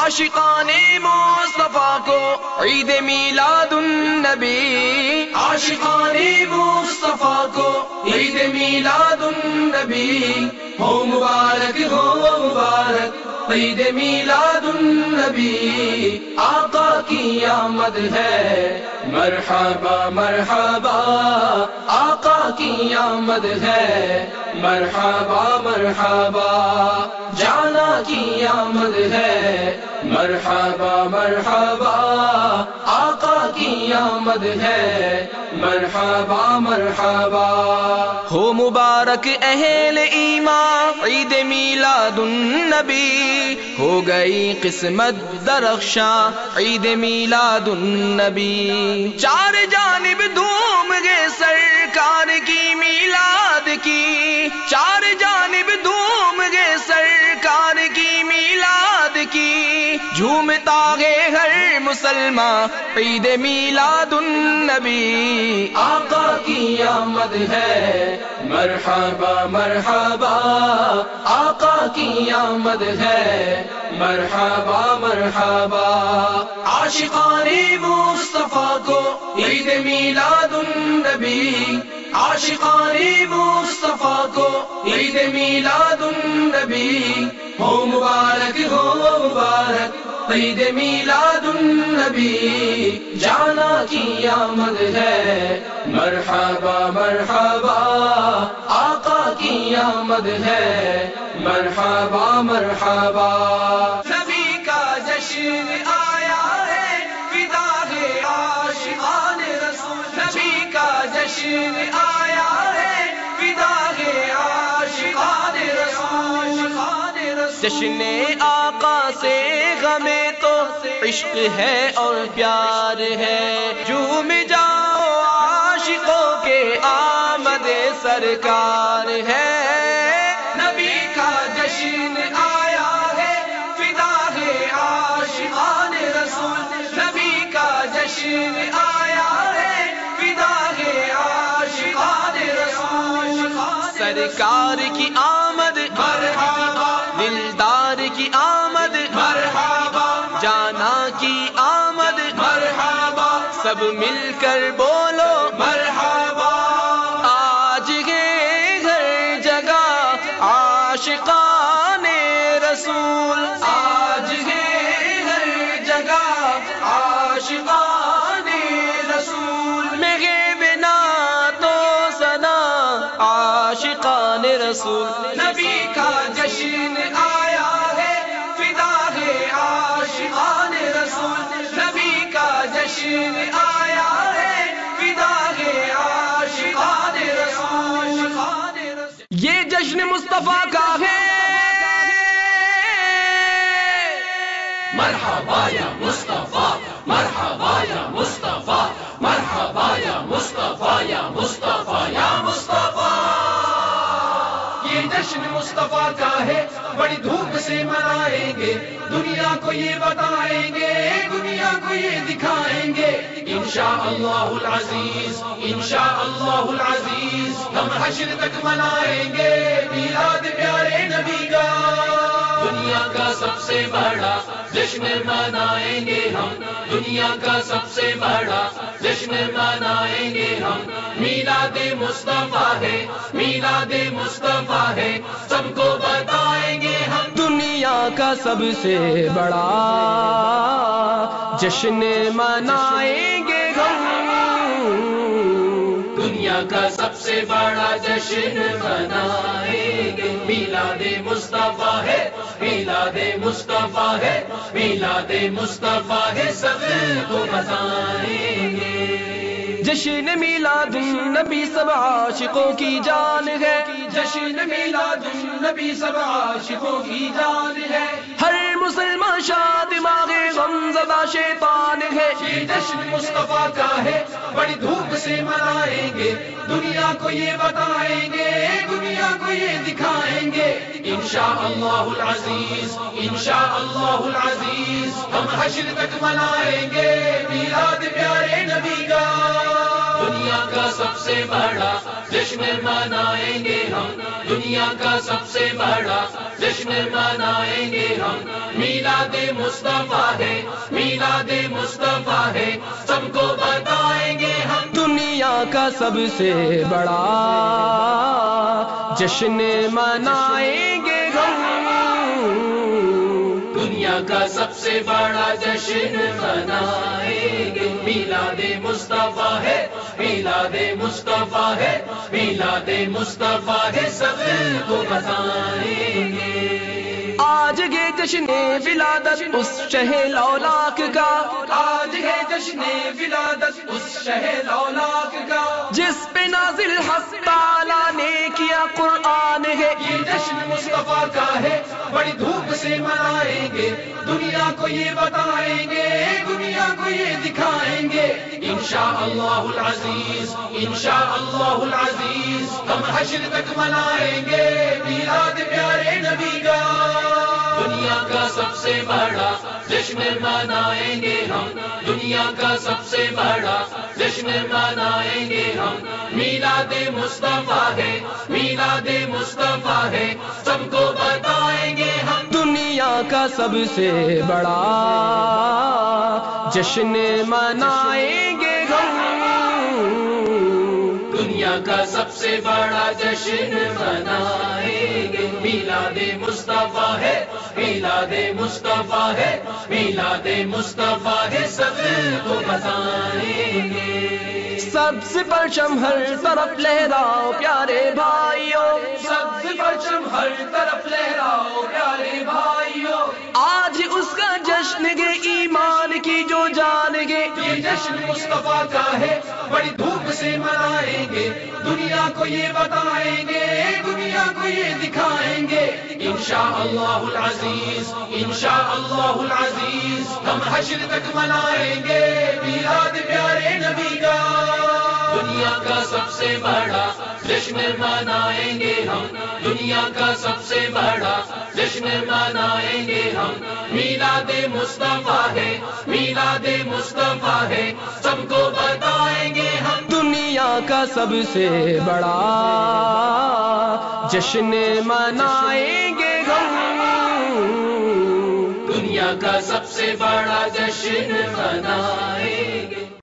عاشقان مصطفیٰ کو عید میلاد النبی، عاشقان مصطفیٰ کو عید میلاد النبی، ہو مبارک ہو مبارک عید میلاد النبی، آقا کی آمد ہے مرحبا مرحبا، آقا کی آمد ہے مرحبا مرحبا، جانا کی آمد ہے مرحبا مرحبا، آقا کی آمد ہے مرحبا مرحبا، ہو مبارک اہل ایمان عید میلاد النبی، ہو گئی قسمت درخشاں عید میلاد النبی، چار جانب دھوم گئے سرکار کی میلاد کی، چار جانب دھوم گئے سرکار کی میلاد کی، جھومتا ہے ہر مسلمان عید میلاد النبی، آقا کی آمد ہے مرحبا مرحبا، آقا کی آمد ہے مرحبا مرحبا، عاشقان مصطفیٰ کو عید میلاد النبی، عاشقان مصطفیٰ کو عید میلاد النبی، ہو مبارک ہو مبارک عید میلاد النبی، جانا کی آمد ہے مرحبا مرحبا، آقا کی آمد ہے مرحبا مرحبا، نبی کا جشن آیا ہے فدا ہے عاشقان رسول، نبی کا جشن آیا ہے فدا ہے عاشقان رسول، جشن آقا سے غمیں تو عشق ہے اور پیار ہے، جھوم جاؤ عاشقوں کے آمد سرکار ہے، نبی کا جشن آیا ہے فدا ہے عاشقان رسول، نبی کا جشن آیا ہے فدا ہے عاشقان رسول، سرکار کی آمد مرحبا، دلدار کی آمد مرحبا، جانا کی آمد مرحبا، سب مل کر بولو مرحبا، آج ہے ہر جگہ عاشقان رسول، آج ہے ہر جگہ عاشقان رسول، میرے بنا تو سنا عاشقان رسول، نبی کا جشن آیا ہے فدا ہے عاشقان رسول، نبی کا جشن آیا ہے فدا ہے عاشقان رسول، یہ جشن مصطفیٰ کا ہے، مرحبا یا مصطفیٰ، مرحبا یا مصطفیٰ، مرحبا یا مصطفیٰ یا مصطفیٰ یا مصطفیٰ، یہ جشن مصطفیٰ کا ہے، بڑی دھوم سے منائیں گے، دنیا کو یہ بتائیں گے، دنیا کو یہ دکھائیں گے، انشاءاللہ العزیز انشاءاللہ العزیز، ہم حشر تک منائیں گے میلاد پیارے نبی کا، دنیا کا سب سے بڑا جشن منائیں گے ہم، دنیا کا سب سے بڑا جشن منائیں گے ہم، میلاد مصطفیٰ ہے میلاد مصطفیٰ ہے، سب کو بتائیں گے ہم، دنیا کا سب سے بڑا جشن منائیں گے ہم، دنیا کا سب سے بڑا جشن منائیں گے، میلاد مصطفیٰ ہے میلاد مصطفیٰ ہے میلاد مصطفیٰ ہے، سب کو بتائیں گے، جشن میلاد النبی سب عاشقوں کی جان ہے، جشن میلاد النبی سب عاشقوں کی جان ہے، ہر مسلمان شاد دماغ غم زدہ شیطان ہے، یہ جشن مصطفیٰ کا ہے، بڑی دھوم سے منائیں گے، دنیا کو یہ بتائیں گے، دنیا کو یہ دکھائیں گے، انشاءاللہ العزیز انشاءاللہ العزیز، ہم حشر تک منائیں گے میلاد پیارے نبی کا، دنیا کا سب سے بڑا جشن منائیں گے ہم، دنیا کا سب سے بڑا جشن منائیں گے ہم، میلاد مصطفیٰ ہے، میلاد مصطفیٰ ہے، سب کو بتائیں گے ہم، دنیا کا سب سے بڑا جشن منائیں گے ہم، دنیا کا سب سے بڑا جشن منائیں گے، میلاد مصطفیٰ ہے، میلاد مصطفیٰ ہے، میلاد مصطفیٰ ہے، سب کو بتائیں گے۔ آج ہے جشن ولادت اس شہ لولاک کا، آج ہے جشن ولادت اس شہ لولاک کا، جس پہ نازل حق تعالیٰ نے کیا قرآن ہے، یہ جشن مصطفیٰ کا ہے، بڑی دھوم سے منائیں گے، دنیا کو یہ بتائیں گے، دنیا کو یہ دکھائیں گے، انشاءاللہ العزیز، انشاءاللہ العزیز، ہم حشر تک منائیں گے میلاد پیارے نبی کا۔ دنیا کا سب سے بڑا جشن منائیں گے ہم، دنیا کا سب سے بڑا جشن منائیں گے ہم، میلاد مصطفیٰ ہے، میلاد مصطفیٰ ہے، سب کو بتائیں گے ہم، دنیا کا سب سے بڑا جشن منائیں گے ہم، دنیا کا سب سے بڑا جشن منائیں گے، میلاد مصطفیٰ ہے، میلاد مصطفیٰ ہے، میلاد مصطفیٰ ہے، سب کو بتائیں گے۔ سبز پرچم ہر طرف لہراؤ پیارے بھائیوں، سبز پرچم ہر طرف لہراؤ پیارے بھائیوں، آج اس کا جشن گے ایمان کی جو جان گے، یہ جشن مصطفیٰ کا ہے، بڑی دھوم سے منائیں گے، دنیا کو یہ بتائیں گے، دنیا کو یہ دکھائیں گے، انشاءاللہ العزیز، انشاءاللہ العزیز، ہم حشر تک منائیں گے میلاد پیارے نبی کا۔ دنیا کا سب سے بڑا جشن منائیں گے ہم، دنیا کا سب سے بڑا جشن منائیں گے ہم، میلاد مصطفیٰ ہے، میلاد مصطفیٰ ہے، سب کو بتائیں گے ہم، دنیا کا سب سے بڑا جشن منائیں گے ہم، دنیا کا سب سے بڑا جشن منائیں گے۔